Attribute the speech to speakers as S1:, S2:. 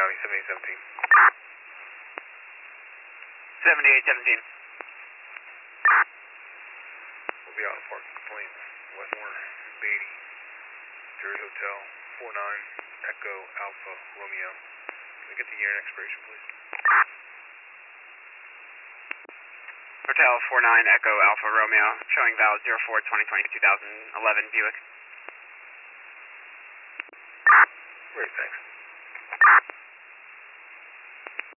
S1: Copy, 7817.
S2: 7817.
S1: We'll be out in parking planes, Westmore, Beatty, Jury Hotel, 49 Echo Alpha Romeo. Can we get the year and expiration, please?
S2: Hotel 49 Echo Alpha Romeo, showing valid 04-2020-2011 Buick.
S1: Great, thanks.